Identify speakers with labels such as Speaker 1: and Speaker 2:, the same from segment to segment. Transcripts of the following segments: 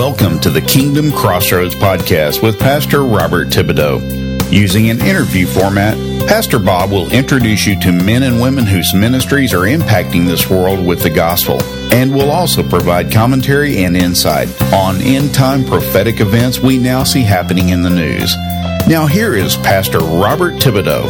Speaker 1: Welcome to the Kingdom Crossroads podcast with Pastor Robert Thibodeau. Using an interview format, Pastor Bob will introduce you to men and women whose ministries are impacting this world with the gospel, and will also provide commentary and insight on end-time prophetic events we now see happening in the news. Now here is Pastor Robert Thibodeau.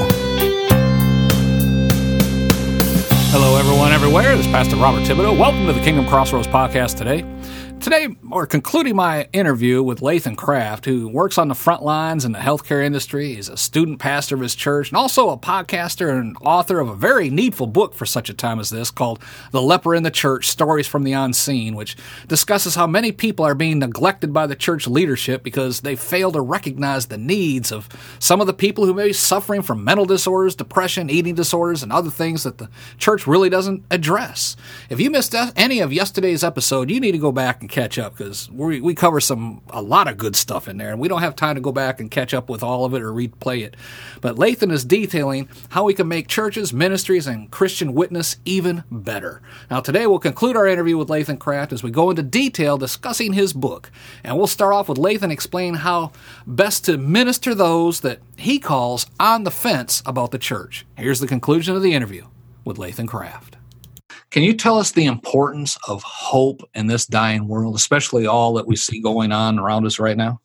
Speaker 2: Hello everyone everywhere, this is Pastor Robert Thibodeau. Welcome to the Kingdom Crossroads podcast today. Today, we're concluding my interview with Lathan Craft, who works on the front lines in the healthcare industry. He's a student pastor of his church and also a podcaster and author of a very needful book for such a time as this called The Leper in the Church, Stories from the Unseen, which discusses how many people are being neglected by the church leadership because they fail to recognize the needs of some of the people who may be suffering from mental disorders, depression, eating disorders, and other things that the church really doesn't address. If you missed any of yesterday's episode, you need to go back and catch up because we cover a lot of good stuff in there, and we don't have time to go back and catch up with all of it or replay it. But Lathan is detailing how we can make churches, ministries, and Christian witness even better. Now today we'll conclude our interview with Lathan Craft as we go into detail discussing his book, and we'll start off with Lathan explaining how best to minister those that he calls on the fence about the church. Here's the conclusion of the interview with Lathan Craft. Can you tell us the importance of hope in this dying world, especially all that we see going on around us right now?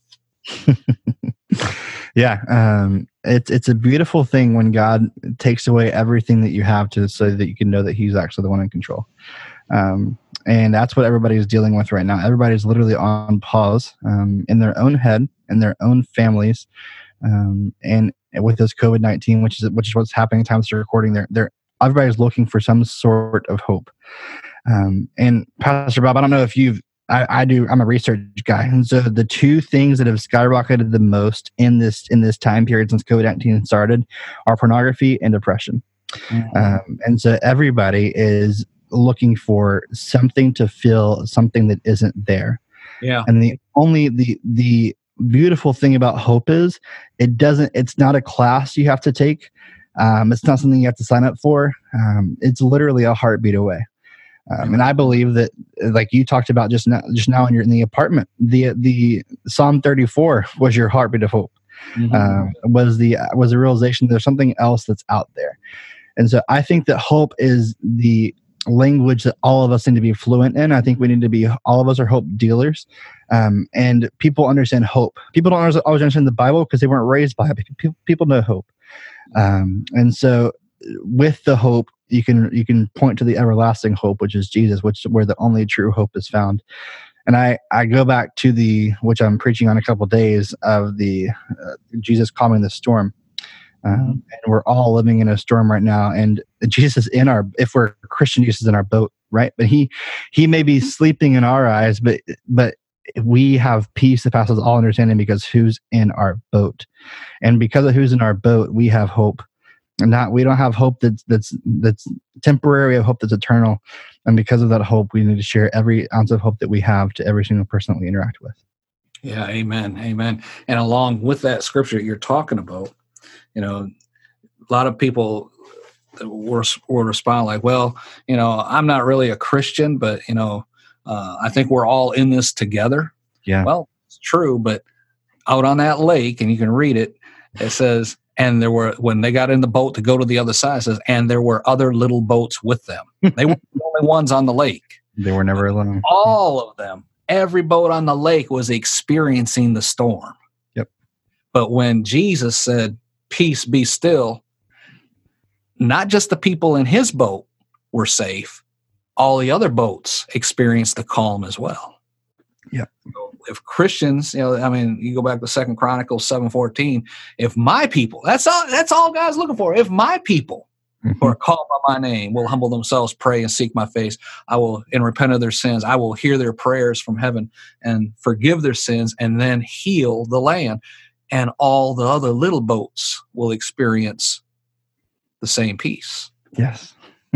Speaker 3: Yeah, it's a beautiful thing when God takes away everything that you have so that you can know that He's actually the one in control. And that's what everybody is dealing with right now. Everybody's literally on pause in their own head, in their own families, and with this COVID-19, which is what's happening at the time of recording. Everybody's looking for some sort of hope. And Pastor Bob, I don't know if I do. I'm a research guy, and so the two things that have skyrocketed the most in this time period since COVID-19 started are pornography and depression. Mm-hmm. And so everybody is looking for something to fill something that isn't there. Yeah. And the beautiful thing about hope is it's not a class you have to take. It's not something you have to sign up for. It's literally a heartbeat away. And I believe that, like you talked about just now, when you're in the apartment, the Psalm 34 was your heartbeat of hope. Mm-hmm. Was the realization there's something else that's out there. And so I think that hope is the language that all of us need to be fluent in. I think we need to be, all of us are hope dealers. And people understand hope. People don't always understand the Bible because they weren't raised by it. People know hope. And so with the hope, you can point to the everlasting hope, which is Jesus, where the only true hope is found. And I go back to which I'm preaching on a couple of days of the Jesus calming the storm. And we're all living in a storm right now. And Jesus if we're Christian, Jesus is in our boat, right? But he may be sleeping in our eyes, but we have peace that passes all understanding because who's in our boat. And because of who's in our boat, we have hope. And we don't have hope that's temporary, we have hope that's eternal. And because of that hope, we need to share every ounce of hope that we have to every single person that we interact with.
Speaker 2: Yeah, amen, amen. And along with that scripture you're talking about, a lot of people will respond like, well, I'm not really a Christian, but, I think we're all in this together. Yeah. Well, it's true, but out on that lake, and you can read it, it says, and when they got in the boat to go to the other side, it says, and there were other little boats with them. They weren't the only ones on the lake.
Speaker 3: They were never alone.
Speaker 2: All of them, every boat on the lake was experiencing the storm.
Speaker 3: Yep.
Speaker 2: But when Jesus said, peace, be still, not just the people in his boat were safe, all the other boats experienced the calm as well.
Speaker 3: Yeah.
Speaker 2: If Christians, you go back to 2 Chronicles 7:14, if my people, that's all God's looking for. If my people who are called by my name will humble themselves, pray, and seek my face, I will, and repent of their sins, I will hear their prayers from heaven and forgive their sins and then heal the land. And all the other little boats will experience the same peace.
Speaker 3: Yes.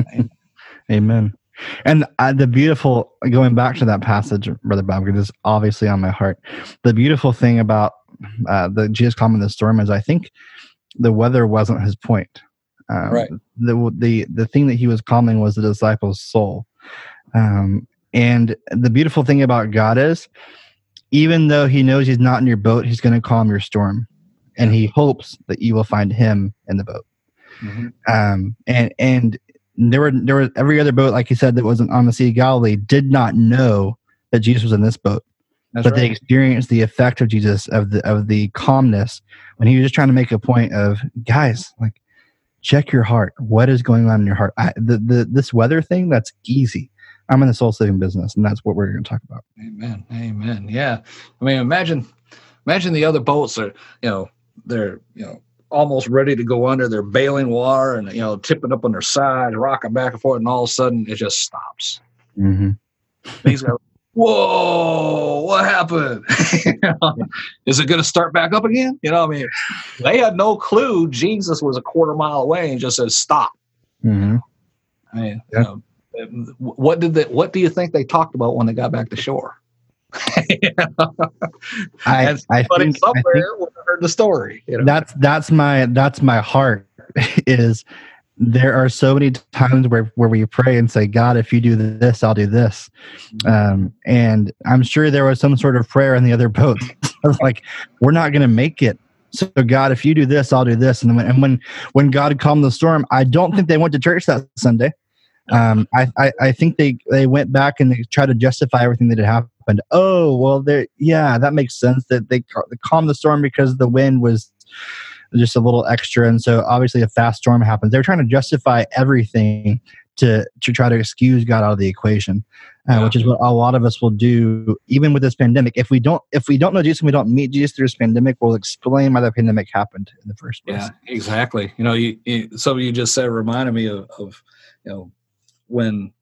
Speaker 3: Amen. And the beautiful, going back to that passage, Brother Bob, because it's obviously on my heart, the beautiful thing about the Jesus calming the storm is I think the weather wasn't his point. Right. The thing that he was calming was the disciples' soul. And the beautiful thing about God is even though he knows he's not in your boat, he's going to calm your storm, and he hopes that you will find him in the boat. And there were every other boat, like he said, that wasn't on the Sea of Galilee did not know that Jesus was in this boat. But they experienced the effect of Jesus, of the calmness, when he was just trying to make a point of, guys, like, check your heart. What is going on in your heart? This weather thing, that's easy. I'm in the soul saving business, and that's what we're going to talk about.
Speaker 2: Amen. Yeah. I mean, imagine the other boats are, they're, almost ready to go under. They're bailing water and, tipping up on their sides, rocking back and forth, and all of a sudden it just stops. These guys, whoa, what happened? Is it going to start back up again? They had no clue Jesus was a quarter mile away and just said, stop. I mean, what do you think they talked about when they got back to shore? I think somewhere would have heard the story.
Speaker 3: That's my heart. Is there are so many times where we pray and say, God, if you do this, I'll do this. And I'm sure there was some sort of prayer in the other boats. Like, we're not going to make it. So God, if you do this, I'll do this. And when God calmed the storm, I don't think they went to church that Sunday. I think they went back and they tried to justify everything that had happened. Oh, well, that makes sense that they calmed the storm because the wind was just a little extra. And so obviously a fast storm happens. They're trying to justify everything to try to excuse God out of the equation, which is what a lot of us will do, even with this pandemic. If we don't know Jesus and we don't meet Jesus through this pandemic, we'll explain why the pandemic happened in the first place.
Speaker 2: Yeah, exactly. Something you just said reminded me of when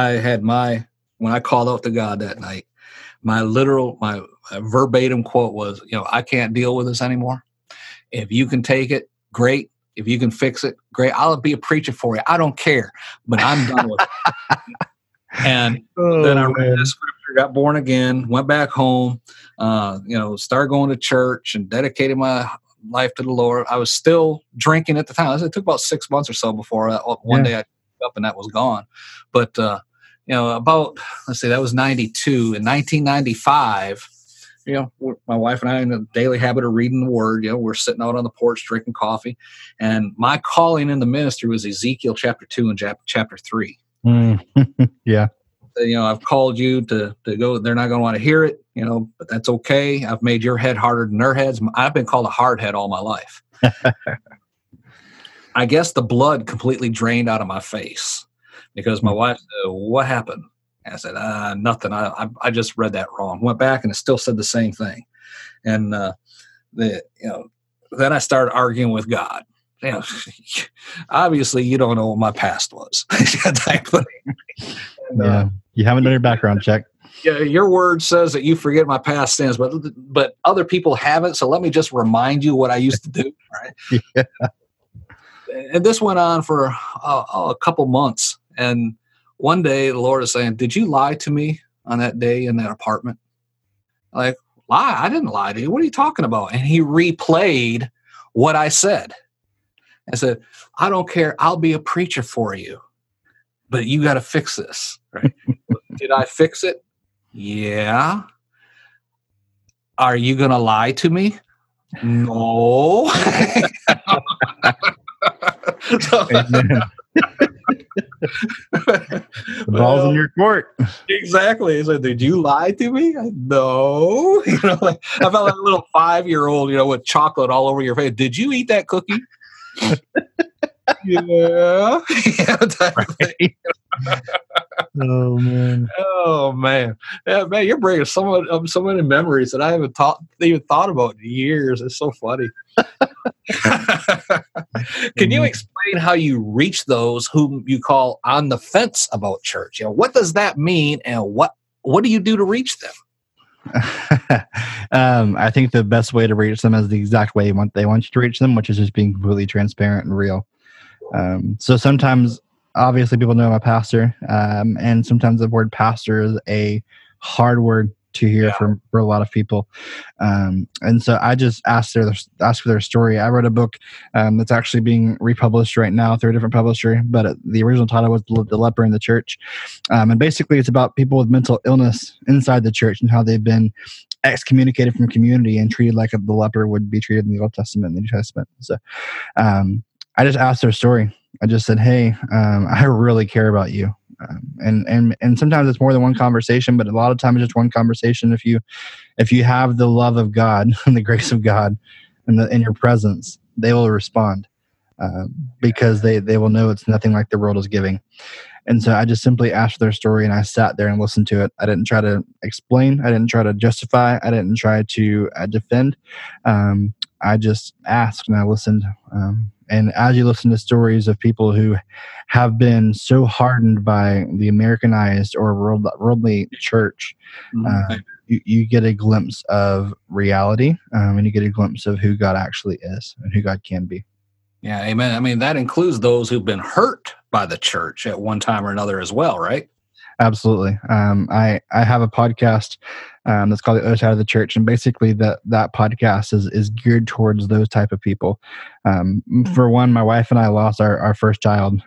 Speaker 2: I called out to God that night. My verbatim quote was, I can't deal with this anymore. If you can take it, great. If you can fix it, great. I'll be a preacher for you. I don't care, but I'm done with it. And then I read the scripture, got born again, went back home, started going to church and dedicated my life to the Lord. I was still drinking at the time. It took about 6 months or so before one day I woke up and that was gone. But, that was 92. In 1995, my wife and I in the daily habit of reading the Word. We're sitting out on the porch drinking coffee, and my calling in the ministry was Ezekiel chapter 2 and chapter 3.
Speaker 3: Yeah.
Speaker 2: I've called you to go. They're not going to want to hear it, but that's okay. I've made your head harder than their heads. I've been called a hard head all my life. I guess the blood completely drained out of my face because my wife said, what happened? And I said, nothing. I just read that wrong. Went back and it still said the same thing. And then I started arguing with God. Obviously you don't know what my past was. Type thing. And,
Speaker 3: you haven't done your background check.
Speaker 2: Yeah, your word says that you forget my past sins, but other people haven't. So let me just remind you what I used to do. Right.
Speaker 3: Yeah.
Speaker 2: And this went on for a couple months. And one day the Lord is saying, did you lie to me on that day in that apartment? Like, lie? I didn't lie to you. What are you talking about? And he replayed what I said. I said, I don't care. I'll be a preacher for you, but you got to fix this. Right? Did I fix it? Yeah. Are you going to lie to me? No.
Speaker 3: The ball's in your court.
Speaker 2: Exactly. So, did you lie to me? No. I felt like a little 5-year-old, with chocolate all over your face. Did you eat that cookie? Yeah. Right.
Speaker 3: Oh man.
Speaker 2: Yeah, man, you're bringing so many memories that I haven't even thought about in years. It's so funny. Can you explain how you reach those whom you call on the fence about church? What does that mean, and what do you do to reach them?
Speaker 3: I think the best way to reach them is the exact way they want you to reach them, which is just being completely transparent and real. So sometimes, obviously, people know I'm a pastor, and sometimes the word pastor is a hard word to hear for a lot of people. And so I just ask for their story. I wrote a book that's actually being republished right now through a different publisher, but the original title was The Leper in the Church. And basically it's about people with mental illness inside the church and how they've been excommunicated from community and treated like the leper would be treated in the Old Testament and the New Testament. So I just asked their story. I just said, hey, I really care about you. And sometimes it's more than one conversation, but a lot of times it's just one conversation. If you have the love of God and the grace of God in your presence, they will respond because they will know it's nothing like the world is giving. And so I just simply asked their story, and I sat there and listened to it. I didn't try to explain. I didn't try to justify. I didn't try to defend. I just asked and I listened. And as you listen to stories of people who have been so hardened by the Americanized or worldly church, you get a glimpse of reality, and you get a glimpse of who God actually is and who God can be.
Speaker 2: Yeah, amen. I mean, that includes those who've been hurt by the church at one time or another as well, right?
Speaker 3: Absolutely. I have a podcast that's called The Other Side of the Church, and basically that podcast is geared towards those type of people. For one, my wife and I lost our first child,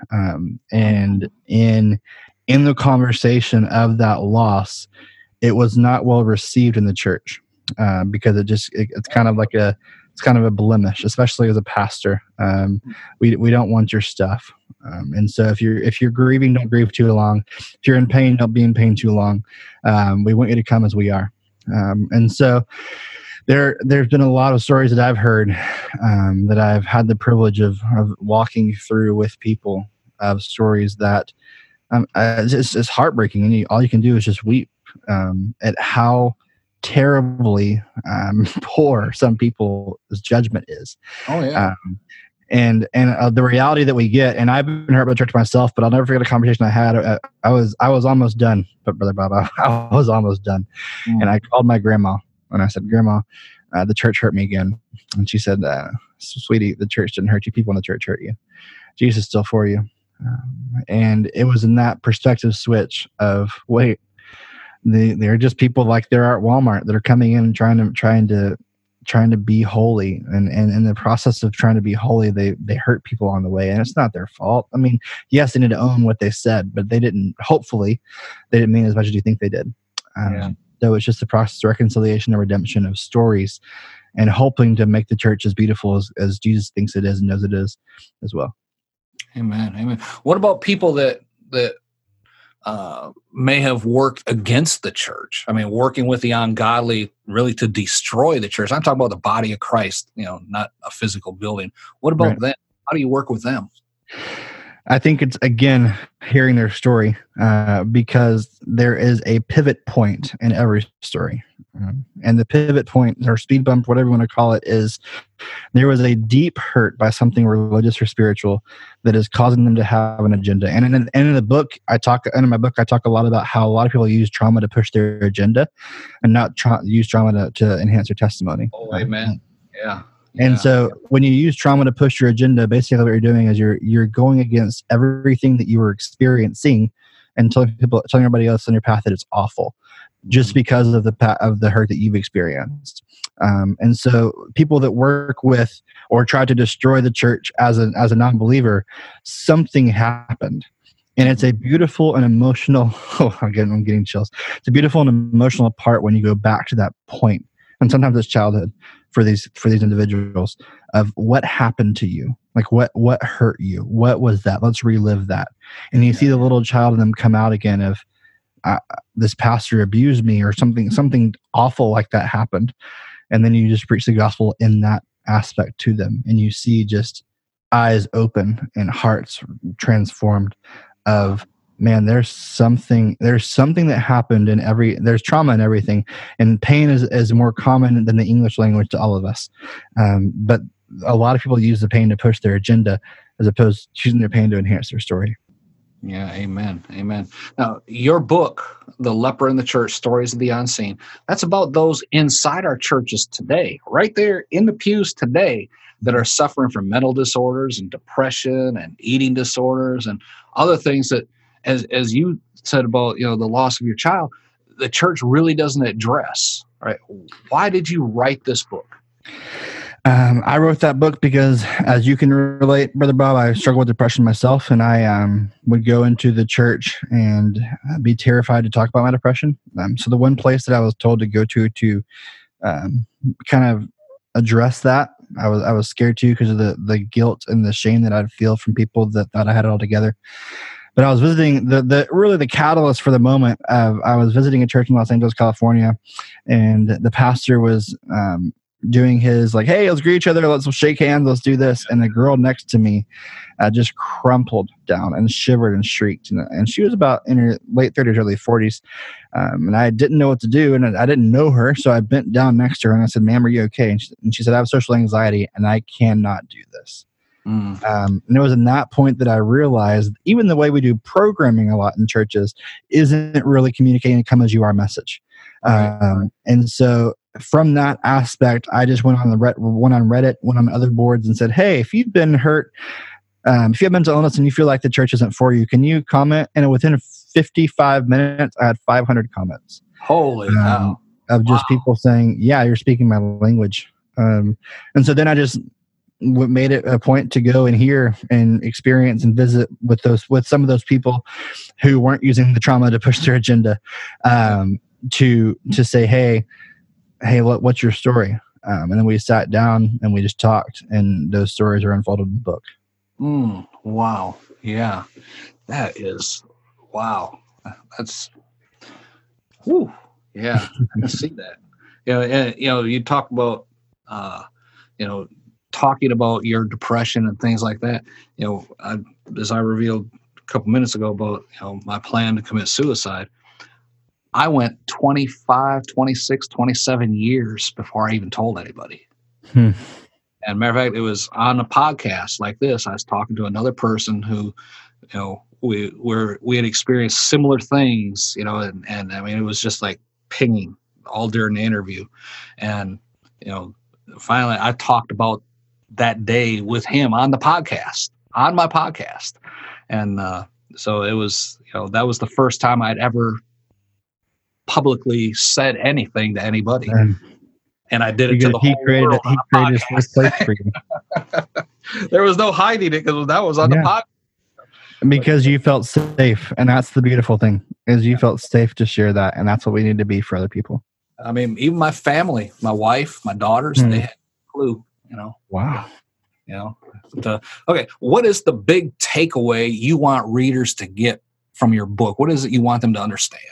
Speaker 3: and in the conversation of that loss, it was not well received in the church because it's kind of like a blemish, especially as a pastor. We don't want your stuff. And so if you're grieving, don't grieve too long. If you're in pain, don't be in pain too long. We want you to come as we are. And so there's been a lot of stories that I've heard that I've had the privilege of walking through with people, of stories that it's heartbreaking, and all you can do is just weep at how terribly poor some people's judgment is.
Speaker 2: Oh yeah.
Speaker 3: And the reality that we get, and I've been hurt by the church myself, but I'll never forget a conversation I had. I was almost done, but Brother Bob, I was almost done. And I called my grandma and I said, Grandma, the church hurt me again. And she said, sweetie, the church didn't hurt you. People in the church hurt you. Jesus is still for you. And it was in that perspective switch of, wait, they're just people like they're at Walmart that are coming in and trying to be holy, and in the process of trying to be holy, they hurt people on the way, and it's not their fault. I mean, yes, they need to own what they said, but hopefully they didn't mean as much as you think they did. So it's just the process of reconciliation and redemption of stories, and hoping to make the church as beautiful as Jesus thinks it is and knows it is as well.
Speaker 2: Amen. What about people that may have worked against the church? I mean, working with the ungodly really to destroy the church. I'm talking about the body of Christ, not a physical building. What about them? How do you work with them?
Speaker 3: I think it's, again, hearing their story, because there is a pivot point in every story. And the pivot point, or speed bump, whatever you want to call it, is there was a deep hurt by something religious or spiritual that is causing them to have an agenda. And in my book, I talk a lot about how a lot of people use trauma to push their agenda and not use trauma to enhance their testimony.
Speaker 2: Oh, amen. Yeah.
Speaker 3: And so when you use trauma to push your agenda, basically what you're doing is you're going against everything that you were experiencing and telling everybody else on your path that it's awful, just because of the hurt that you've experienced. And so people that work with or try to destroy the church as a non-believer, something happened. And it's a beautiful and emotional, I'm getting chills. It's a beautiful and emotional part when you go back to that point. And sometimes it's childhood for these individuals, of what happened to you, like what hurt you, what was that? Let's relive that. And you see the little child in them come out again of, this pastor abused me, or something awful like that happened. And then you just preach the gospel in that aspect to them, and you see just eyes open and hearts transformed of, man, there's something that happened there's trauma in everything, and pain is more common than the English language to all of us. But a lot of people use the pain to push their agenda as opposed to using their pain to enhance their story.
Speaker 2: Yeah, amen. Now, your book, The Leper in the Church, Stories of the Unseen, that's about those inside our churches today, right there in the pews today, that are suffering from mental disorders and depression and eating disorders and other things that, as you said about the loss of your child, the church really doesn't address. Right? Why did you write this book?
Speaker 3: I wrote that book because, as you can relate, Brother Bob, I struggled with depression myself, and I would go into the church and be terrified to talk about my depression. So the one place that I was told to go to kind of address that, I was scared to, because of the guilt and the shame that I'd feel from people that thought I had it all together. But I was visiting the catalyst for the moment. I was visiting a church in Los Angeles, California, and the pastor was doing his like, "Hey, let's greet each other. Let's shake hands. Let's do this." And the girl next to me just crumpled down and shivered and shrieked. And she was about in her late 30s, early 40s. And I didn't know what to do, and I didn't know her, so I bent down next to her and I said, "Ma'am, are you okay?" And she said, "I have social anxiety, and I cannot do this." And it was in that point that I realized even the way we do programming a lot in churches isn't really communicating a come as you are message. Right. And so from that aspect, I just went on Reddit, went on other boards and said, "Hey, if you've been hurt, if you have mental illness and you feel like the church isn't for you, can you comment?" And within 55 minutes, I had 500 comments.
Speaker 2: Holy cow.
Speaker 3: Of just people saying, "Yeah, you're speaking my language." And so then I just made it a point to go and hear and experience and visit with some of those people who weren't using the trauma to push their agenda, to say, hey, what's your story? And then we sat down and we just talked, and those stories are unfolded in the book.
Speaker 2: Wow. Yeah. That is, wow. That's, whew. Yeah. I can see that. You talk about, talking about your depression and things like that. As I revealed a couple minutes ago about, my plan to commit suicide, I went 25, 26, 27 years before I even told anybody. And matter of fact, it was on a podcast like this. I was talking to another person who, we had experienced similar things, and I mean, it was just like pinging all during the interview. And, finally I talked about that day with him on my podcast. And so it was, that was the first time I'd ever publicly said anything to anybody. And I did it to the whole world. He created his place for you. There was no hiding it, because that was on the podcast.
Speaker 3: Because you felt safe. And that's the beautiful thing, is you felt safe to share that. And that's what we need to be for other people.
Speaker 2: I mean, even my family, my wife, my daughters, they had no clue,
Speaker 3: Wow.
Speaker 2: Okay. What is the big takeaway you want readers to get from your book? What is it you want them to understand?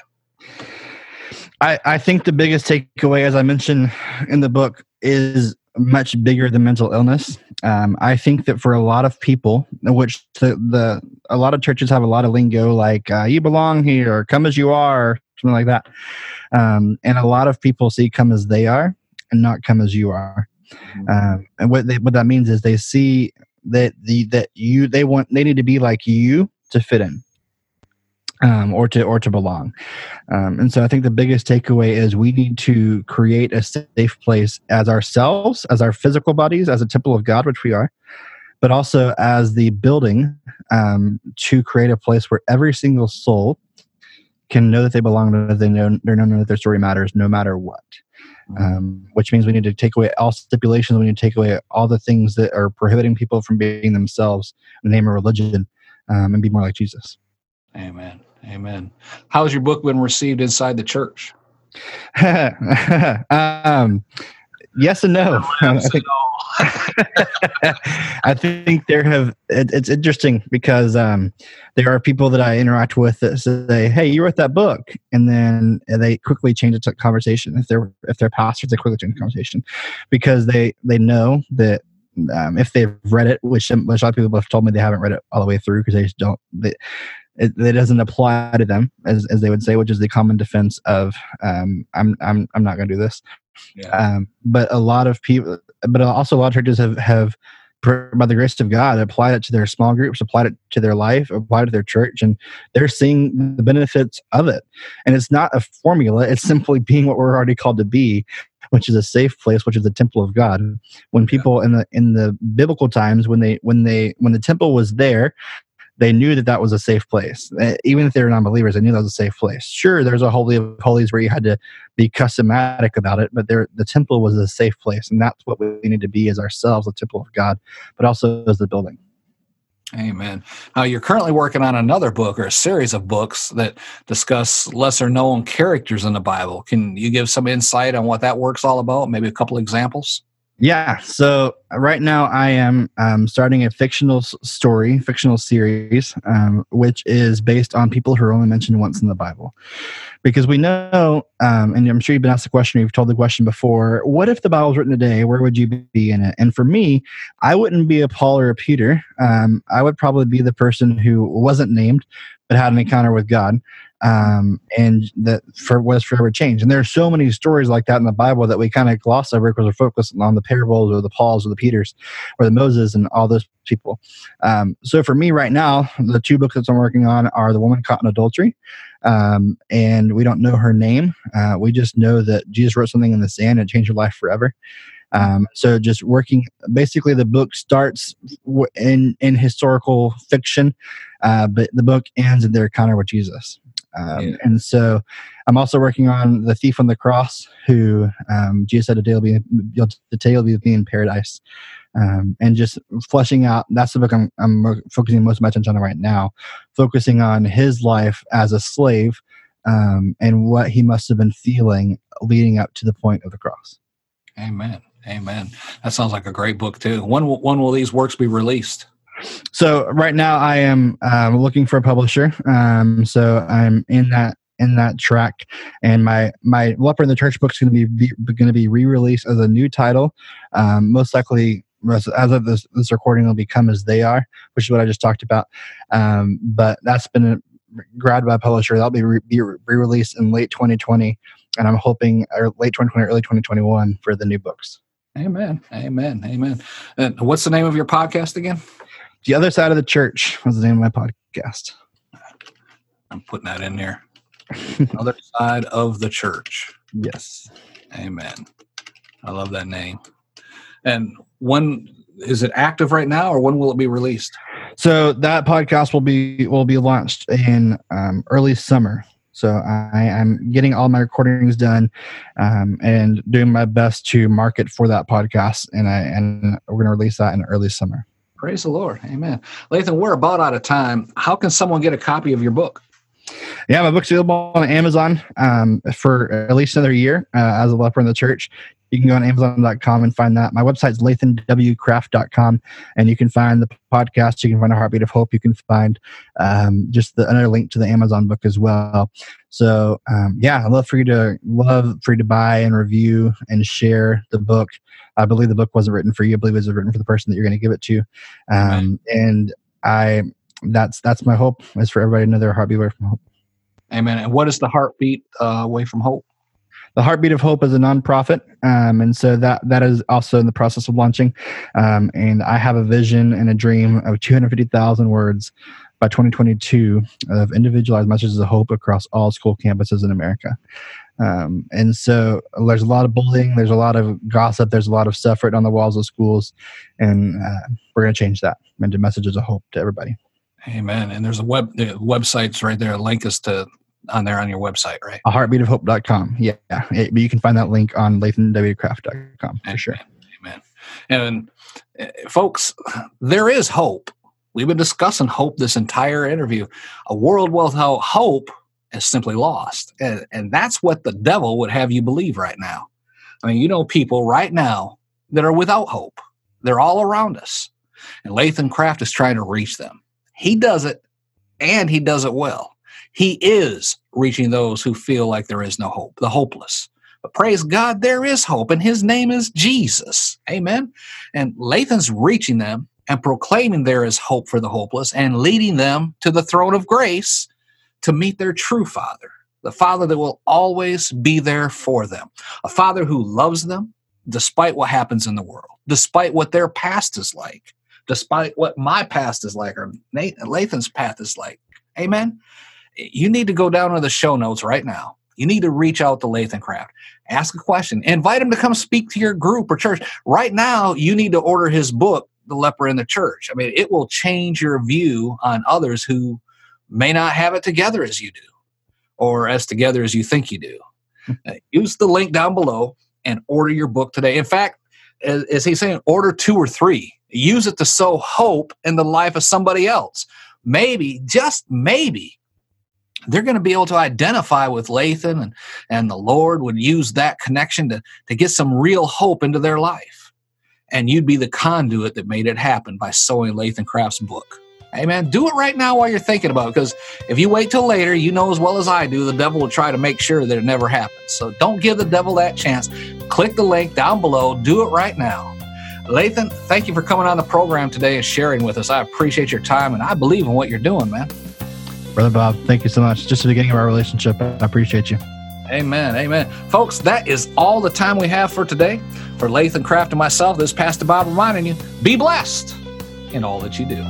Speaker 3: I think the biggest takeaway, as I mentioned in the book, is much bigger than mental illness. I think that for a lot of people, which a lot of churches have a lot of lingo, like you belong here, or come as you are, or something like that. And a lot of people see come as they are and not come as you are. And what that means is they see that they need to be like you to fit in. Or to belong. And so I think the biggest takeaway is we need to create a safe place as ourselves, as our physical bodies, as a temple of God, which we are, but also as the building, to create a place where every single soul can know that they belong, that they know that their story matters no matter what. Which means we need to take away all stipulations. We need to take away all the things that are prohibiting people from being themselves in the name of religion, and be more like Jesus.
Speaker 2: Amen. Amen. How has your book been received inside the church?
Speaker 3: Yes and no. I think it's interesting because there are people that I interact with that say, "Hey, you wrote that book," and then they quickly change it to conversation. If they're pastors, they quickly change the conversation because they know that if they've read it, which a lot of people have told me they haven't read it all the way through because they just don't. It doesn't apply to them, as they would say, which is the common defense of I'm not going to do this. Yeah. But a lot of people, but also a lot of churches have by the grace of God, applied it to their small groups, applied it to their life, applied it to their church, and they're seeing the benefits of it. And it's not a formula; it's simply being what we're already called to be, which is a safe place, which is the temple of God. When people in the biblical times, when the temple was there, they knew that that was a safe place. Even if they were non-believers, they knew that was a safe place. Sure, there's a Holy of Holies where you had to be custommatic about it, but the temple was a safe place, and that's what we need to be as ourselves, the temple of God, but also as the building.
Speaker 2: Amen. Now, you're currently working on another book or a series of books that discuss lesser-known characters in the Bible. Can you give some insight on what that work's all about? Maybe a couple examples?
Speaker 3: Yeah. So right now I am starting a fictional series, which is based on people who are only mentioned once in the Bible. Because we know, and I'm sure you've been asked the question, you've told the question before, what if the Bible was written today? Where would you be in it? And for me, I wouldn't be a Paul or a Peter. I would probably be the person who wasn't named, but had an encounter with God. And that was forever changed. And there are so many stories like that in the Bible that we kind of gloss over because we're focused on the parables or the Pauls or the Peters or the Moses and all those people. So for me right now, the two books that I'm working on are The Woman Caught in Adultery. And we don't know her name. We just know that Jesus wrote something in the sand and it changed her life forever. So just working, basically the book starts in historical fiction, but the book ends in their encounter with Jesus. And so I'm also working on The Thief on the Cross, who Jesus said today will be in paradise. And just fleshing out, that's the book I'm focusing most of my attention on right now, focusing on his life as a slave and what he must have been feeling leading up to the point of the cross.
Speaker 2: Amen. Amen. That sounds like a great book too. When will these works be released?
Speaker 3: So right now I am looking for a publisher. So I'm in that track, and my Leper in the Church book is going to be re-released as a new title. Most likely, as of this recording, will be Come As They Are, which is what I just talked about. But that's been grabbed by a publisher. That'll be re-released in late 2020, and I'm hoping late 2020, early 2021 for the new books.
Speaker 2: Amen. Amen. Amen. And what's the name of your podcast again?
Speaker 3: The Other Side of the Church was the name of my podcast.
Speaker 2: I'm putting that in there. Other Side of the Church.
Speaker 3: Yes.
Speaker 2: Amen. I love that name. And when is it active right now, or when will it be released?
Speaker 3: So that podcast will be launched in early summer. So I'm getting all my recordings done and doing my best to market for that podcast, and we're going to release that in early summer.
Speaker 2: Praise the Lord. Amen. Lathan, we're about out of time. How can someone get a copy of your book?
Speaker 3: Yeah, my book's available on Amazon for at least another year as a Leper in the Church. You can go on Amazon.com and find that. My website's LathanWcraft.com, and you can find the podcast. You can find A Heartbeat of Hope. You can find just another link to the Amazon book as well. So, I'd love for you to buy and review and share the book. I believe the book wasn't written for you. I believe it was written for the person that you're going to give it to. And that's my hope, is for everybody to know their heartbeat away from hope.
Speaker 2: Amen. And what is the Heartbeat Away from Hope?
Speaker 3: The Heartbeat of Hope is a nonprofit, and so that is also in the process of launching. And I have a vision and a dream of 250,000 words by 2022 of individualized messages of hope across all school campuses in America. And so there's a lot of bullying, there's a lot of gossip, there's a lot of stuff written on the walls of schools, and we're going to change that into messages of hope to everybody.
Speaker 2: Amen. And there's the websites right there. Link us on your website, right?
Speaker 3: aheartbeatofhope.com. Yeah. But you can find that link on LathanWcraft.com for sure.
Speaker 2: Amen. And folks, there is hope. We've been discussing hope this entire interview. A world without hope is simply lost. And that's what the devil would have you believe right now. I mean, people right now that are without hope. They're all around us. And Lathan Craft is trying to reach them. He does it, and he does it well. He is reaching those who feel like there is no hope, the hopeless. But praise God, there is hope, and his name is Jesus. Amen. And Lathan's reaching them and proclaiming there is hope for the hopeless and leading them to the throne of grace to meet their true Father, the Father that will always be there for them, a Father who loves them despite what happens in the world, despite what their past is like, despite what my past is like, or Lathan's path is like. Amen. You need to go down to the show notes right now. You need to reach out to Lathan Craft. Ask a question. Invite him to come speak to your group or church. Right now, you need to order his book, the leper in the church. I mean, it will change your view on others who may not have it together as you do, or as together as you think you do. Use the link down below and order your book today. In fact, as he's saying, order 2 or 3. Use it to sow hope in the life of somebody else. Maybe, just maybe, they're going to be able to identify with Lathan, and the Lord would use that connection to get some real hope into their life. And you'd be the conduit that made it happen by sowing Lathan Craft's book. Hey, man, do it right now while you're thinking about it, because if you wait till later, you know as well as I do, the devil will try to make sure that it never happens. So don't give the devil that chance. Click the link down below. Do it right now. Lathan, thank you for coming on the program today and sharing with us. I appreciate your time, and I believe in what you're doing, man.
Speaker 3: Brother Bob, thank you so much. Just the beginning of our relationship. I appreciate you.
Speaker 2: Amen. Amen. Folks, that is all the time we have for today. For Lathan Craft and myself, this is Pastor Bob reminding you, be blessed in all that you do.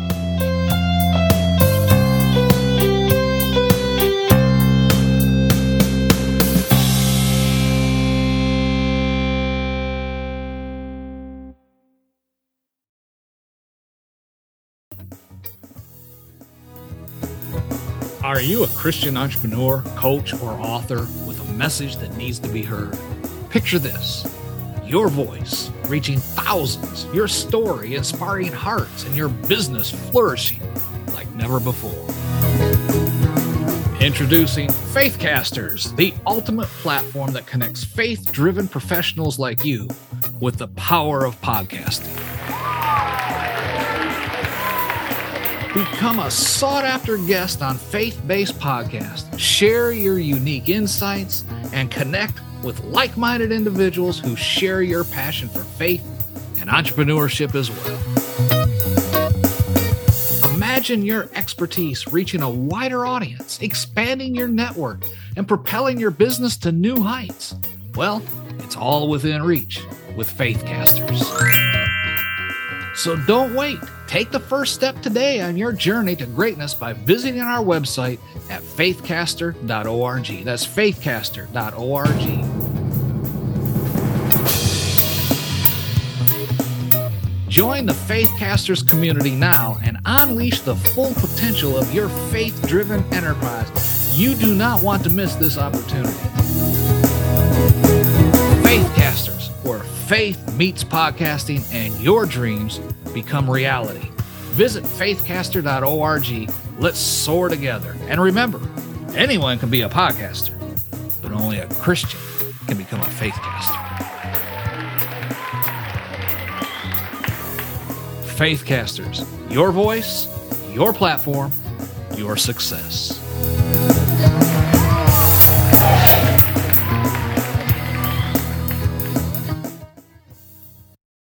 Speaker 2: Are you a Christian entrepreneur, coach, or author with a message that needs to be heard? Picture this: your voice reaching thousands, your story inspiring hearts, and your business flourishing like never before. Introducing Faithcasters, the ultimate platform that connects faith-driven professionals like you with the power of podcasting. Become a sought-after guest on faith-based podcasts. Share your unique insights and connect with like-minded individuals who share your passion for faith and entrepreneurship as well. Imagine your expertise reaching a wider audience, expanding your network, and propelling your business to new heights. Well, it's all within reach with Faithcasters. So don't wait. Take the first step today on your journey to greatness by visiting our website at faithcaster.org. That's faithcaster.org. Join the Faithcasters community now and unleash the full potential of your faith-driven enterprise. You do not want to miss this opportunity. Faithcasters, where faith meets podcasting and your dreams become reality. Visit faithcaster.org. Let's soar together. And remember, anyone can be a podcaster, but only a Christian can become a faithcaster. Faithcasters, your voice, your platform, your success.